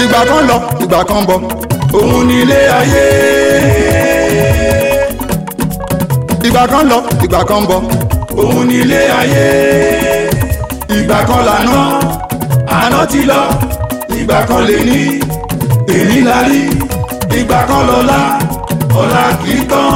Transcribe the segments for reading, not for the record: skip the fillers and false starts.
ìgbà kan lọ ìgbà kan bọ̀ òun ni ilé ayé. ìgbà kan lọ ìgbà kan bọ̀ òun ni ilé ayé. ìgbà kan lànà àná ti lọ ìgbà kan lè ní èní la rí. ìgbà kan lọ́la ọ̀la kì í tán.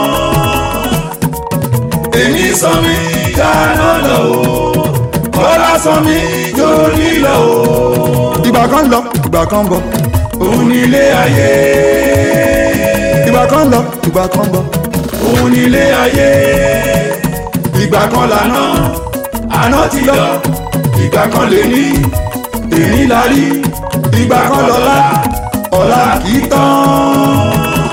èní sọ mí dáná lọ o ọ̀la sọ mí jó nílò o. ìgbà kan lọ ìgbà kan bọ̀ òun ni ilé ayé. ìgbà kan lọ ìgbà kan bọ̀ òun ni ilé ayé. ìgbà kan lànà àná ti lọ ìgbà kan lè ní èní la rí. ìgbà kan lọ́la ọ̀la kì í tán.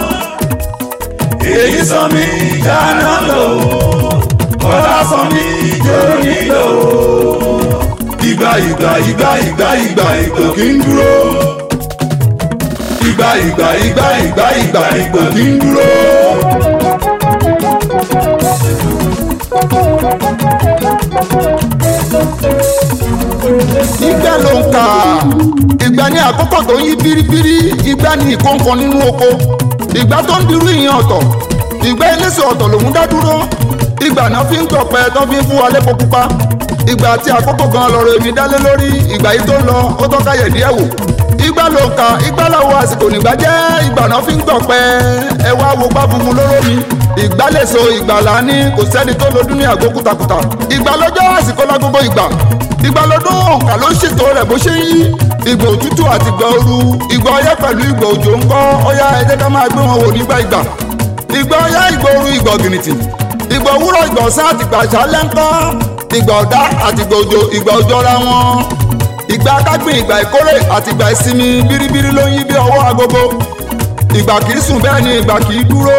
èyí sọ mí dáná lò ọ̀la sọ mí jó nílò. ìgbà ìgbà ìgbà ìgbà ìgbà ìgbà kì í dúró. ìgbà ìgbà ìgbà ìgbà ìgbà ìgbà kì í dúró. ìgbà ló ń kà ìgbà ní àkókò tó ń yí bíríbírí. ìgbà ní ìkóǹkan nínú oko. ìgbà tó ń dirú ìyẹn ọ̀tọ̀. ìgbà eléso ọ̀tọ̀ lòún dá dúró. ìgbà náà fi ń gbọ̀pẹ tó fi ń fún wa lépo pupa. ìgbà àti àkókò gan lọ́rọ̀ èmi dálé lórí. ìgbà yìí tó lọ ó tọ́ káyẹ̀ díẹ̀ wò. ìgbà ló ń kà ìgbà làwọn àsìkò nígbà jẹ́. ìgbà náà fi ń gbọ̀pẹ ẹ wá wo gbá funfun lóró mi. ìgbà lè so ìgbà lání kò sẹ́ni tó lodún ní àgbo kùtàkùtà. ìgbà lọ́jọ́ àsìkò lágbogbo ìgbà. ìgbà lọ́dún ọ̀nkà ló ṣètò rẹ̀ bó ṣe ń yí. ìgbà òtútù àti ìgbà ooru. ìgbà ọyẹ́ pẹ̀lú ìgbà òjò ń kọ́ ọyá ẹ jẹ́ ká máa gbé wọn wò nígbà ìgbà. ìgbà ọyẹ́ ìgbà ooru ìgbà ọ̀gìnìtì. ìgbà òwúrọ̀ ìgbà ọ̀sán àti ìgbà àṣálẹ́ ń kọ́. ìgbà ọ̀dá àti ìgbà òjò ra wọn. ìgbà kágbìn ìgbà ìkórè àti ìgbà ìsinmi bíríbírí ló ń yí bí ọwọ́ agogo. ìgbà kì í sùn bẹ́ẹ̀ ni ìgbà kì í dúró.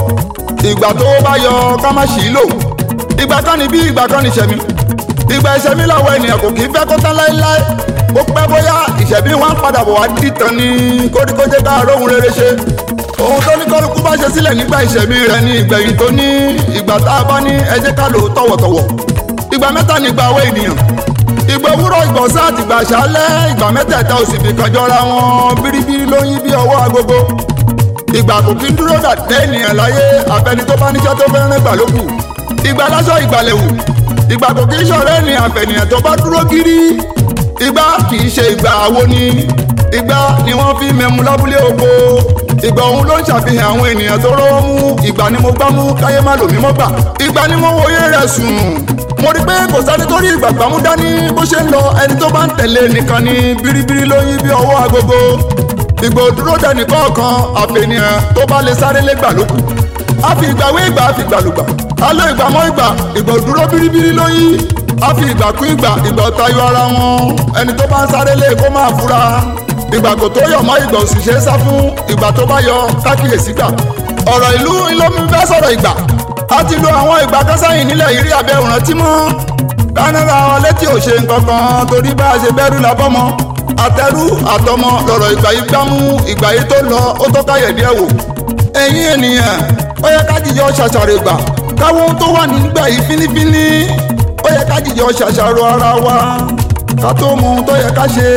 ìgbà tó bá yọ ká má ṣì í lò. ìgbà kan ni bí ìgbà kan ni ìṣẹ̀mí. ìgbà ìṣẹ̀mí làwọn ènìyàn kò kì í fẹ́ kó tán láéláé. ó pẹ́ bóyá ìṣẹ̀mí wọn padà bọ̀ wá dìtàn ní kóríkójé ká róhun rere ṣe. ohun tó ní kálukú bá ṣe sílẹ̀ nígbà ìṣẹ̀mí rẹ̀ ní ìgbẹ̀yìn tó ní. ìgbà tá a bá ní ẹ jẹ́ ká lò ó tọ̀wọ̀tọ̀wọ̀. ìgbà mẹ́ta ni ìgbà àwọn ènìyàn. ìgbà òwúrọ̀ ìgbà ọ̀sán àti ìgbà àṣálẹ́. ìgbà mẹ́tẹ̀ẹ̀ta ò sì fi kan jọra wọn bíríbírí ló ń yí bí ọwọ́ agogo. ìgbà kò kí ń dúró dàdé ènìyàn láyé àfẹni tó bá níṣẹ́ tó fẹ́ rìn gbà lókù. ìgbà láṣọ ìgbàlẹ̀wù. ìgbà kò kí ń ṣọ̀rẹ́ ní àfẹnìyàn tó bá dúró gírí. ìgbà kì í ṣe ìgbà àwo ni. ìgbà ni wọ́n fi mẹ́mu lábúlé oko. ìgbà òun ló ń ṣàfihàn àwọn ènìyàn tó rọ́wọ́ mú. ìgbà ni mo gbá mú káyé má lòmí mọ́ gbà. ìgbà ni mo wòye rẹ̀ sùn. mo rí pé kò sáré tó rí ìgbà gbàmú dání bó ṣe ń lọ. ẹni tó bá ń tẹ̀lé nìkan ni bíríbírí ló yí bí ọwọ́ agogo. ìgbà òdúró dẹni kọ̀ọ̀kan àfẹnìyàn tó bá lè sáré lẹ́gbà lókù. a fi ìgbà wé ìgbà a fi ìgbà lùgbà. a lo ìgbà mọ́ ìgbà. ìgbà òdúró bíríbírí ló yí. a fi ìgbà kún ìgbà. ìgbà tayọ ara wọn. ẹni tó bá ń sáré lé kó máa fura. ìgbà kò tó yọ̀ mọ́ ìgbà òṣìṣẹ́ sá fún. ìgbà tó bá yọ kákìyèsí gbà. ọ̀rọ̀ ìlú ńlọmi fẹ́ sọ̀rọ̀ ìgbà. a ti lo àwọn ìgbà kan sẹ́yìn nílẹ̀ yìí rí abẹ́ ìrántí mọ́. kánẹ́rà wọn létí ò ṣe nǹkan kan torí bá a ṣe bẹ́rù lábọ́mọ. àtẹrù àtọmọ lọ̀rọ̀ ìgbà yìí gbámú. ìgbà yìí tó lọ ó tó káyẹ̀ díẹ̀ wò. ẹ̀yin ènìyàn ó yẹ ká jíjọ ṣàṣàrò ìgbà. káwọn ohun tó wà nígbà yìí fínífíní. ó yẹ ká jíjọ ṣàṣàrò ara wa. ká tó mọ ohun tó yẹ ká ṣe.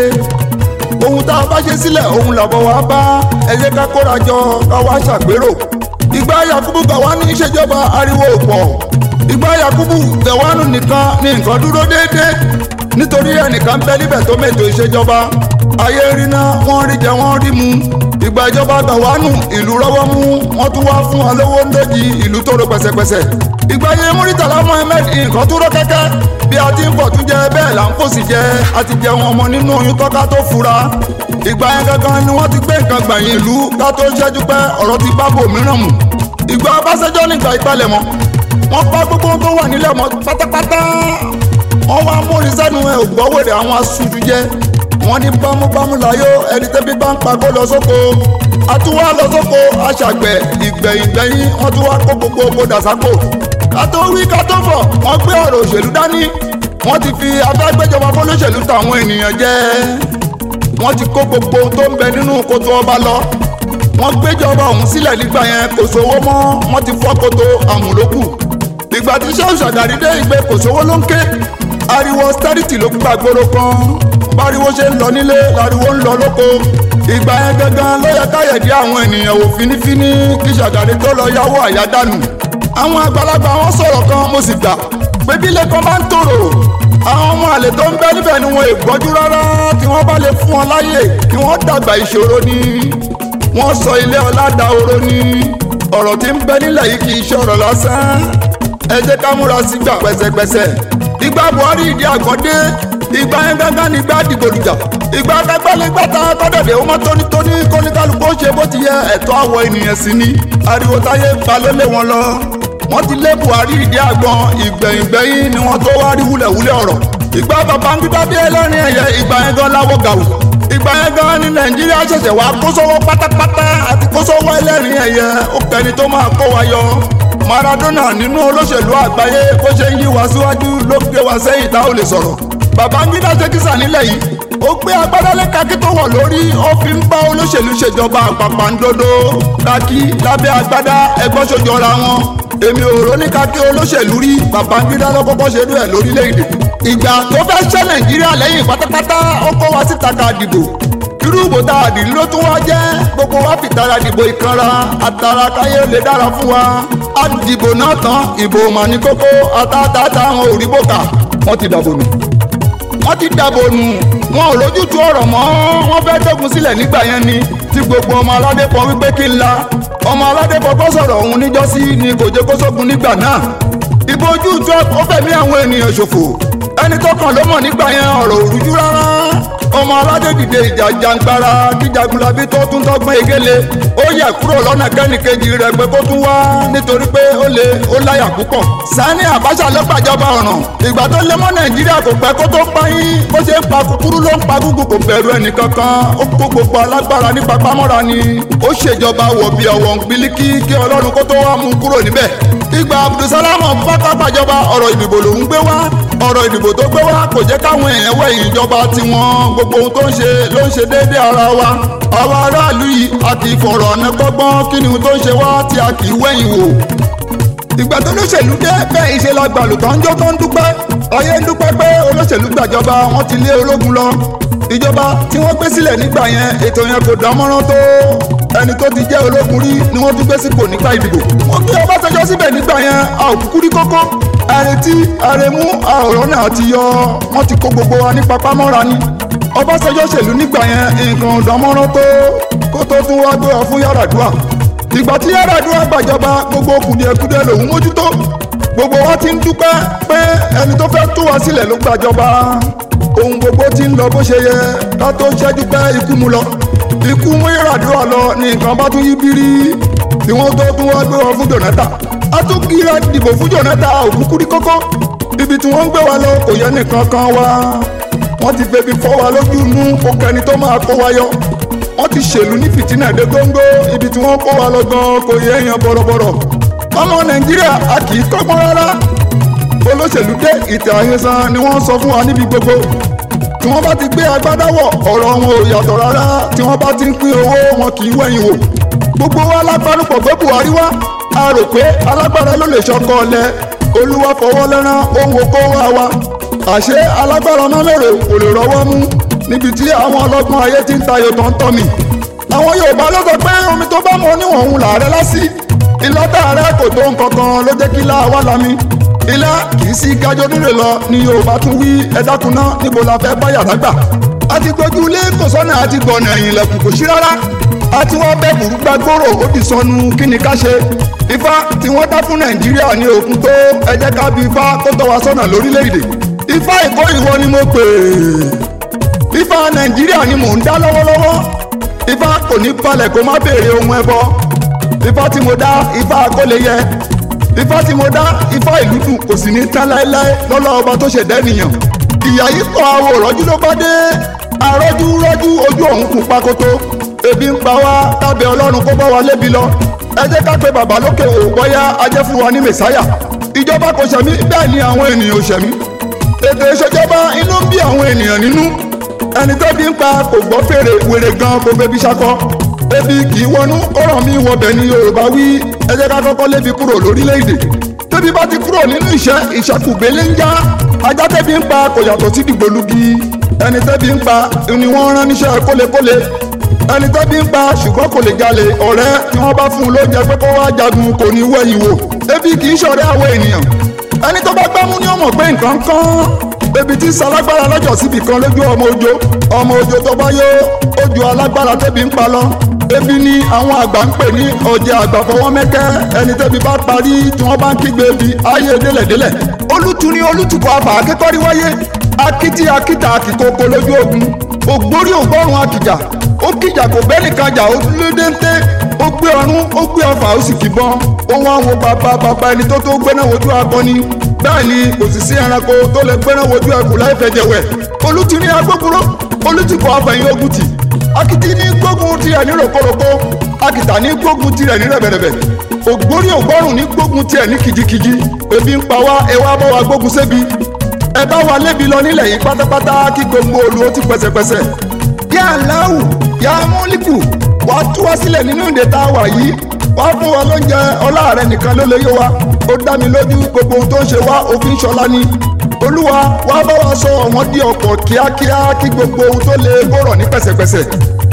ohun tá a bá ṣe sílẹ̀ ohun làbọ̀ wá bá. ẹ jẹ́ ká kóra jọ ká wá ṣàgbérò. ìgbà Yakubu Gawanu ìṣèjọba ariwo pọ̀. ìgbà Yakubu Gawanu nìkan ni nǹkan dúró déédéé. nítorí ẹnìkan bẹ níbẹ̀ tó mẹ́tò ìṣèjọba. ayé rí ná wọ́n rí jẹ wọ́n rí mu. ìgbà ìjọba Gawanu ìlú rọ́wọ́ mú. wọ́n tún wá fún wọn lówó ńdójì ìlú tó ro pẹ̀sẹ̀pẹ̀sẹ̀. ìgbà yẹn Muritala Muhammed nǹkan tó rọ kẹ́kẹ́. bí a ti ń fọ̀ tún jẹ bẹ́ẹ̀ là ń fòsì jẹ. a ti jẹun ọmọ nínú oyún tọ́ka tó fura. ìgbà yẹn gangan ni wọ́n ti gbé nǹkan gbàyìn ìlú ká tó ṣẹ́jú pé ọ̀rọ̀ ti bá bò mìíràn mu. ìgbà Ọbásanjọ́ nígbà ìpalẹ̀mọ́ wọ́n pa gbogbo tó wà nílẹ̀ mọ́ pátápátá. wọ́n wá múri sẹ́nu ẹ̀ ògbọ́wèrè àwọn aṣojú jẹ́. wọ́n ní bámúbámú láyò ẹni tẹ́bí bá ń pagó lọ sóko. a tún wá lọ sóko aṣàgbẹ̀ ìgbẹ̀yìn wọ́n tún wá kó gbogbo oko dàsákò. ká tó wí ká tó fọ̀ wọ́n gbé ọ̀rọ̀ òṣèlú dání. wọ́n ti fi abágbéjọba fọlọ́ṣèlú táwọn ènìyàn jẹ́. wọ́n ti kó gbogbo tó ń bẹ nínú kòtò ọba lọ. wọ́n gbéjọba ọ̀hún sílẹ̀ nígbà yẹn kò sówó mọ́. wọ́n ti fọ́ kòtò àmúlòkù. ìgbà tí Ṣẹ́hù Ṣàgàrí dé ìgbé kò sówó ló ń ké. ariwo austerity ló gbàgbóró kan. báriwo ṣe ń lọ nílé láriwo ń lọ lóko. ìgbà yẹn gangan ló yẹ káyẹ̀dí àwọn ènìyàn wò fínífíní kí Ṣàgàrí tó lọ yáwó àyádànù. àwọn àgbàlagbà wọn sọ̀rọ̀ kan mo sì gbà pé bílẹ̀ kan bá ń tòrò àwọn ọmọ àlè tó ń bẹ níbẹ̀ ni wọn ègbọ́jú rárá tí wọ́n bá lè fún wọn láyè kí wọ́n dàgbà ìṣòro ni wọ́n sọ ilé ọlá dahoro ni. ọ̀rọ̀ tí ń bẹ nílẹ̀ yìí kì í ṣọ̀rọ̀ lásán ẹ jẹ́ ká múra sígbà pẹ̀sẹ̀pẹ̀sẹ̀. ìgbà Buhari ìdí àgbọ̀dé ìgbà yẹn gángan ní ìgbà dìgbòlùjà ìgbà kágbálẹ́gbàtà kọ́dọ̀dẹ̀ ó mọ́ tónítóní kóníkálukú ó ṣe bó ti yẹ ẹ̀tọ́ àwọ̀ ènìyàn sí ni. ariwo táyé pa ló lé wọn lọ wọ́n ti lé Buhari ìdí àgbọn ìgbẹ̀yìngbẹ̀yìn ni wọ́n tó wá rí wúlẹ̀wúlẹ̀ ọ̀rọ̀. ìgbà Babangida bí ẹlẹ́rìn ẹ̀yẹ ìgbà yẹn gan láwọ̀ gàù ìgbà yẹn gan ní Nàìjíríà ṣẹ̀ṣẹ̀ wá kó sọ́wọ́ pátápátá àti kó sọ́wọ́ ẹlẹ́rìn ẹ̀yẹ ó kẹni tó máa kó wa yọ. Maradona nínú olóṣèlú àgbáyé bó ṣe ń yí wa síwájú ló gbé wa sẹ́yìn tá ò lè sọ̀rọ̀. Babangida ṣe kísà nílẹ̀ yìí ó gbé agbádá lé kakí tó wọ̀ lórí ó fi ń bá olóṣèlú ṣèjọba àpàpàǹdodo kakí lábẹ́ agbádá ẹgbọ́n ṣojọra wọn. èmi ò rò ní kakí olóṣèlú rí Babangida ló kọ́kọ́ ṣe rú ẹ̀ lórílẹ̀‐èdè. ìgbà tó fẹ́ ṣẹ́ Nàìjíríà lẹ́yìn pátápátá ó kó wa síta ká dìbò irú ìbò tá a dì ló tún wá jẹ́ gbogbo wa fi tara dìbò ìkanra àtàrà káyé lè dára fún wa. a dìbò náà tán ìbò mà ní kókó àtàtàtà àwọn òrìbò kà wọ́n ti dàbò nù wọn ò lójútu ọ̀rọ̀ mọ́ wọ́n fẹ́ dógun sílẹ̀ nígbà yẹn ni tí gbogbo ọmọ aládé pọ̀ wípé kí n la ọmọ aládé pọ̀ kó sọ̀rọ̀ òun níjọ́sí ni kò jẹ́ kó sógun nígbà náà. ìbò ojú Trump ó fẹ̀mí àwọn ènìyàn ṣòfò ẹni tó kàn ló mọ̀ nígbà yẹn ọ̀rọ̀ òrújú rárá. ọmọ aládé dìde ìjà jàǹgbara kí Jagunlabi tó tún tọ́gbọ́n egéle ó yẹ kúrò lọ́nà kẹ́nìkejì rẹ̀ pé kó tún wá nítorí pé ó láyà púpọ̀. Sani Abacha ló gbàjọba ọ̀ràn ìgbà tó lé mọ́ Nàìjíríà kò pẹ́ kó tó pa yín bó ṣe ń pa kúkúrú ló ń pa gúgù kò bẹ̀rù ẹnìkankan ó kó gbogbo alágbára ní papámọ́ra ni ó ṣèjọba wọ̀ bí ọ̀wọ̀n gbiliki kí Ọlọ́run kó tó wá mú kúrò níbẹ̀. ìgbà Abdulsalam bákà gbàjọba ọ̀rọ̀ ìdìbò lòún gbé wá ọ̀rọ̀ ìdìbò tó gbé wá kò jẹ́ káwọn èèyàn wẹ̀yìn ìjọba tiwọn gbogbo ohun tó ń ṣe ló ń ṣe déédéé ara wa. àwa aráàlú yìí a kì í fọ̀rọ̀ ọ̀nà kọ́gbọ́n kí ni ohun tó ń ṣe wá tí a kì í wẹ̀yìn wò. ìgbà tó lóṣèlú dé bẹ́ẹ̀ ìṣe la gbàlù tó ń jó tó ń dúpẹ́ ayé ń dúpẹ́ pé olóṣèlú gbàjọba wọ́n ti lé ológun lọ. ìjọba tí wọ́n gbé sílẹ̀ nígbà yẹn ètò yẹn kò dánmọ́rán tó ẹni tó ti jẹ́ ológun rí ni wọ́n tún gbé sípò nígbà ìdìbò. wọ́n gbé Ọbásanjọ́ síbẹ̀ nígbà yẹn a ò kúkú rí kókó àrètí àrèmú àwòrán náà ti yọ wọ́n ti kó gbogbo wa ní papámọ́ra ni. Ọbásanjọ́ ṣèlú nígbà yẹn nǹkan dánmọ́rán tó kó tó tún wá gbé ọ fún Yar'Adua. ìgbà tí Yar'Adua gbàjọba gbogbo kùdìẹ̀kudiẹ lòun mójútó gbogbo wa ti ń dúpẹ́ pé ẹni tó fẹ́ tú wa sílẹ̀ ló gbàjọba ohun gbogbo ti ń lọ bó ṣe yẹ ká tó ṣẹ́jú pé ikú mu lọ ikú mú Yar'Adua lọ ní nǹkan bá tún yí bírí tí wọ́n tó tún wá gbé wọn fún Jonathan a tún kíra dìbò fún Jonathan òkúkú rí kókó ibi tí wọ́n ń gbé wa lọ kò yẹ nìkan kan wá wọ́n ti febi fọ́ wa lójú inú kókó ẹni tó máa kó wa yọ wọ́n ti ṣèlú ní fìtínà dé góńgó ibi tí wọ́n kó wa lọ gan kò yẹ èèyàn bọ̀rọ̀bọ̀rọ̀ ọmọ Nàìjíríà a kì í kọ́gbọ́n rárá olóṣèlú dé ìtẹ̀ àhesàn ni wọ́n sọ fún wa níbi gbogbo tí wọ́n bá ti gbé agbádá wọ̀ ọ̀rọ̀ wọn ò yàtọ̀ rárá tí wọ́n bá ti ń pín owó wọn kì í wẹ̀yìn wò gbogbo wa lágbárùpọ̀ gbé Buhari wá a rò pé alágbára ló lè ṣọkọ ọ̀lẹ Olúwa fọwọ́ lẹ́rán ohun okó wá wa àṣé alágbára náà lèrè kò lè rọwọ́ mú níbi tí àwọn ọlọ́gbọ́n ayé ti ń tayò tó ń tọ́ mi. àwọn Yorùbá ló sọ pé omi tó bá mọ níwọ̀n òun làárẹ̀ lásì ìlọ́tà rẹ̀ kò tó nǹkan kan ló jẹ́ kí ilá wa lami ilá kì í sí gájọ́ nílé lọ ni Yorùbá tún wí ẹ̀dákunná níbo la fẹ́ bá yàrá gbà. a ti gbójú ilé kò sọ́nà àti gbọ̀nà ẹ̀yìn ilẹ̀kùn kò sí rárá a ti wọ́n bẹ́ẹ̀ burú gbàgbóró ó ti sọnù kí ni ká ṣe ifá tí wọ́n dá fún Nàìjíríà ní òkun tó ẹ jẹ́ ká bí ifá tó tọ́ wa sọ́nà lórílẹ̀‐èdè ifá ìkó ìwọ ni mo pè é ifá Nàìjíríà ni mò ń dá lọ́wọ́lọ́wọ́ ifá kò ní balẹ̀ kó má béèrè ohun ẹbọ ifá tí mo dá ifá akóleyẹ ifá tí mo dá ifá ìlú dùn kò sì ní tán láéláé lọ́lá ọba tó ṣẹ̀dá ènìyàn ìyá yìí kọ́ àwọ̀ rọ́jú ló bá dé àrọ́jú rọ́jú ojú ọ̀hún kù pakoto ebi ń pa wá tábẹ́ Ọlọ́run kó bá wa lébi lọ ẹ jẹ́ ká pé bàbá lókè ò bọ́yá ajẹ́ fún wa ní mẹ̀sáyà ìjọba kò ṣẹ̀mí bẹ́ẹ̀ ni àwọn ènìyàn ò ṣẹ̀mí ètò ìṣèjọba inú ń bí àwọn ènìyàn nínú ẹni tó bí ń pa kò gbọ́ fèrè wèrè gan kò bẹbí ṣakọ ebi kì í wọnú kọ́rọ̀ mi wọbẹ̀ ni Yorùbá wí ẹ jẹ́ ká kọ́kọ́ lébi kúrò lórílẹ̀‐èdè tẹ́bí bá ti kúrò nínú ìṣẹ́kùgbélé ń já ajá tẹ́bí ń pa kò yàtọ̀ sí dìgbòlugi ẹni tẹ́bi ń pa ni wọ́n rán níṣẹ́ kólekóle ẹni tẹ́bi ń pa ṣùgbọ́n kò lè jalè ọ̀rẹ́ tí wọ́n bá fún un lóúnjẹ pé kó wá jagun kò ní wẹ̀yìn wò ebi kì í ṣọ̀rẹ́ àwọn ènìyàn ẹni tó bá gbámú ni ó mọ̀ pé nǹkan kan ebi tí salágbára lọ́jọ́ síbi kan lójú ọmọ òjò tó bá yó ojú alágbára tẹ́bi ń pa lọ ebi ni àwọn àgbà ń pè ní ọ̀jẹ̀ àgbà fọwọ́ mẹ́kẹ́ ẹni tẹ́bi bá parí tí wọ́n bá ń kígbe ebi ayé délẹ̀délẹ̀ olùtù ni olùtùkọ̀ àbà akẹ́kọ̀ọ́rí wáyé akitì akità àkìkòkò lójú ogun ògbórí ògbọ́rùn akìjà ó kìjà kò bẹ́ẹ̀ nìkan jà ó lédèǹté ó gbé ọrún ó gbé ọfà ó sì kìbọn ohun àwọn bàbá ẹni tó gbéná wojú akọni bẹ́ẹ̀ ni kò sì sí ẹranko tó lè gbéná wojú ẹkùn láì fẹ̀jẹ̀wẹ̀ olùtù ní agbógunró olùtùkọ̀ àfẹ̀yìn ogun tì akitì ní gbógun tirẹ̀ ní rògbòrògbò akìtà ní gbógun tirẹ̀ ní rẹ̀bẹ̀rẹ̀bẹ̀ ògbórí ògbọ́rùn ní gbógun tirẹ̀ ní kìjikìji ebi ń pa wá ẹ wá bá wa gbógun sébi ẹ bá wa lébi lọ nílẹ̀ yìí pátápátá kí gbogbo olú ó ti pẹ̀sẹ̀pẹ̀sẹ̀ yá aláwù yá múlíkù wá tú wá sílẹ̀ nínú ìdè tá a wà yìí wá fún wa lóúnjẹ ọlá rẹ nìkan ló lè yó wa ó dá mi lójú gbogbo ohun tó ń ṣe wá òfin ṣọlá ni olúwa wá bá wa sọ wọn di ọ̀pọ̀ kíákíá kí gbogbo ohun tó lè bọ̀rọ̀ ní pẹ̀sẹ̀pẹ̀sẹ̀.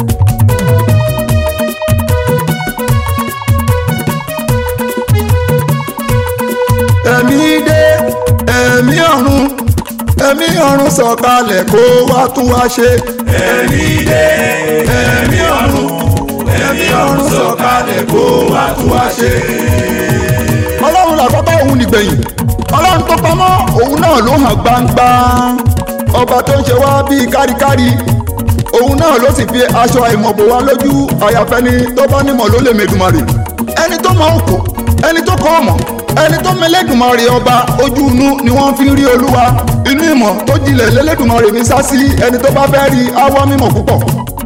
ẹ̀mí dé ẹ̀mí ọ̀run sọ̀kalẹ̀ kó wá tún wá ṣe. ẹ̀mí dé ẹ̀mí ọ̀run sọ̀kalẹ̀ kó wá tún wá ṣe. ọlọ́run làkọ́kọ́ òun nìgbẹ̀yìn ọlọ́run tó pamọ́ òun náà ló hàn gbangba ọba tó ń ṣe wá bíi kárikári òun náà ló sì fi aṣọ àìmọ̀bò wá lójú àyàfẹ́ni tó bá nímọ̀ ló lè mẹ̀dùmarè ẹni tó mọ òkò ẹni tó kọ́ ọmọ ẹni tó mẹlẹ́dùmarè ọba ojú inú ni wọ́n fi ń rí olúwa inú ìmọ̀ tó jinlẹ̀ lẹ́lẹ́dùmarè mi sá sí ẹni tó bá fẹ́ rí awọ́ mímọ̀ púpọ̀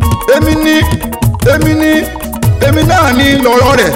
èmi náà ní lọ́rọ̀ rẹ̀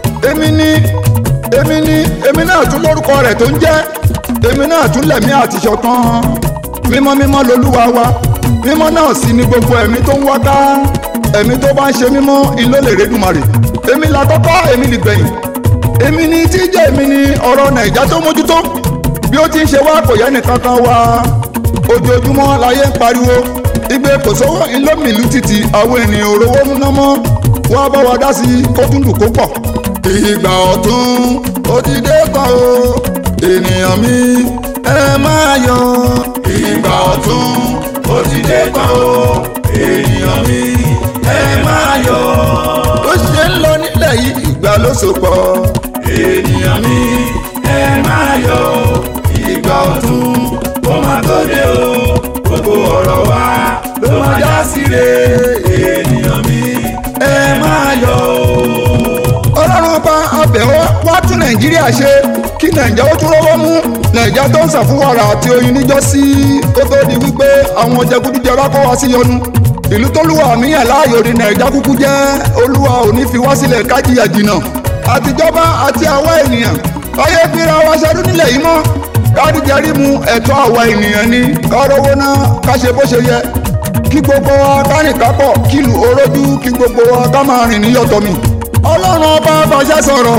èmi náà tún lórúkọ rẹ̀ tó ń jẹ́ èmi náà tún lẹ̀mí àti ṣọ̀kan mímọ́ lolúwa wa mímọ́ náà sì ni gbogbo ẹ̀mí tó ń wá ká ẹ̀mí tó bá ń ṣe mímọ́ ìlólèrèdùmarè èmi làkọ́kọ́ èmi nìgbẹ̀yìn èmi ni tí jẹ́ èmi ni ọ̀rọ̀ nàìjà tó mójútó bí ó ti ń ṣe wá kò yẹ nìkan kan wá ojoojúmọ́ láyé ń pariwo igbe kò sówó ìlómìlú títì àwọn ènìyàn òrówó múná mọ́ wá bá wa dá sí kó tún dùn kó pọ̀. ìgbà ọ̀tún ó ti dé tán o ènìyàn mi ẹ máa yọ̀. ìgbà ọ̀tún ó ti dé tán o ènìyàn mi ẹ máa yọ̀. ó ṣe ń lọ nílẹ̀ yìí ìgbà ló so pọ̀. ènìyàn mi ẹ máa yọ̀. ìgbà ọ̀tún ó máa tó dé o gbogbo ọ̀rọ̀ wa ló máa já síre. ènìyàn mi ẹ máa yọ̀ o. ọlọ́run ọba abẹ́wọ́ wá tún nàìjíríà ṣe kí nàìjà ó tún rọ́wọ́ mú nàìjà tó ń sàn fún wàrà àti oyin níjọ́sí kó tó di wípé àwọn jẹgúdújẹrá kọ́ wá sí yọnu ìlú tó lúwa míyàn láàyò ní nàìjà kúkú jẹ́ olúwa ò ní fi wá sílẹ̀ kájíyà jìnnà àtijọba àti àwa ènìyàn káyé fira wa ṣẹ́dún nílẹ̀ yìí mọ́ káàdìjẹ́rì mu ẹ̀tọ́ àwa ènìyàn ni kárówó náà ká ṣe bó ṣe yẹ kí gbogbo wa ká rìn kápọ̀ kílù orójú kí gbogbo wa ká máa rìn níyọ̀tọ̀ mi. ọlọ́run ọba fàṣẹ sọ̀rọ̀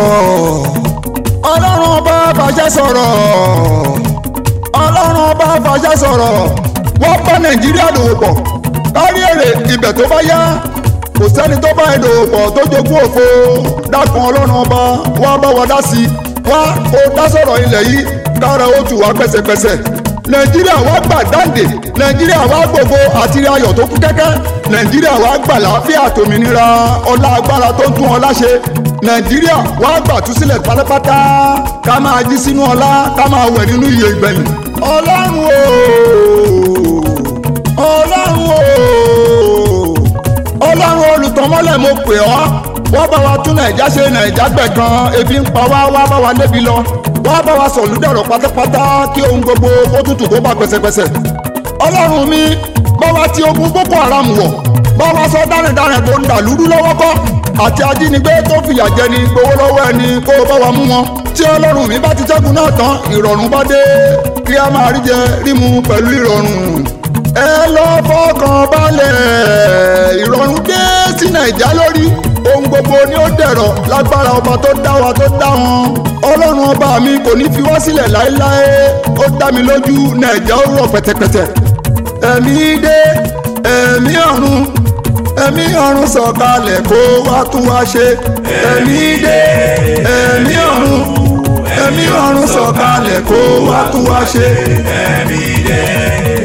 ọlọ́run ọba fàṣẹ sọ̀rọ̀ ọlọ́run ọba fàṣẹ sọ̀rọ̀ wọ́n bá nàìjíríà dòwò pọ̀ kárí èrè ibẹ̀ tó bá yá kò sẹ́ni tó bá ẹ̀ dòwò pọ̀ tó jogún òfo dákun ọlọ́run ọba wá bá wa dá sí wá kó dá sọ̀rọ̀ ilẹ̀ yìí kára ó tù wá pẹ́sẹpẹ́sẹ nàìjíríà wá gbà dáǹdè nàìjíríà wá gbogbo àti ayọ̀ tó kú kẹ́kẹ́ nàìjíríà wá gbà láàfíà tòmìnira ọlá agbára tó ń tún ọlá ṣe nàìjíríà wá gbà tú sílẹ̀ pátápátá ká máa jí sínú ọlá ká máa wẹ̀ nínú iye ìgbẹ̀yìn. ọlọ́run o ọlọ́run o ọlọ́run olùtọ́mọ́lẹ̀ mo pè ọ́ wá bá wa tún nàìjà ṣe nàìjà gbẹ̀gàn ebi ń pa wá bá wa lébi lọ wá bá wa sọ̀lúdẹ̀rọ̀ pátápátá kí ohun gbogbo kó tútù kó bá pẹ̀sẹ̀pẹ̀sẹ̀. ọlọ́run mi bá wa ti ogun boko haram wọ̀ bá wa sọ dárìndárìn tó ń dà lúrú lọ́wọ́ kọ́ àti ajínigbé tó fìyà jẹni gbowó lọ́wọ́ ẹni kó o bá wa mú wọn. tí ọlọ́run mi bá ti ṣẹ́gun náà tán ìrọ̀rùn bá dé kí a máa rí jẹ rímu pẹ̀lú ìrọ̀rùn. ẹ lọ fọkàn balẹ̀ ìrọ̀rùn dé sí nàìjà lórí ohun gbogbo ni ó dẹ̀rọ̀ lágbára ọba tó dá wa tó dá wọn. ọlọ́run ọba mi kò ní fi wá sílẹ̀ láéláé ó dá mi lójú nàìjà ó rọ̀ pẹ̀tẹ̀pẹ̀tẹ̀. ẹ̀mí dé ẹ̀mí ọ̀run ẹ̀mí ọ̀run sọ̀kalẹ̀ kó wá tún wá ṣe. ẹ̀mí dé ẹ̀mí ọ̀run ẹ̀mí ọ̀run sọ̀kalẹ̀ kó wá tún wá ṣe. ẹ̀mí dé.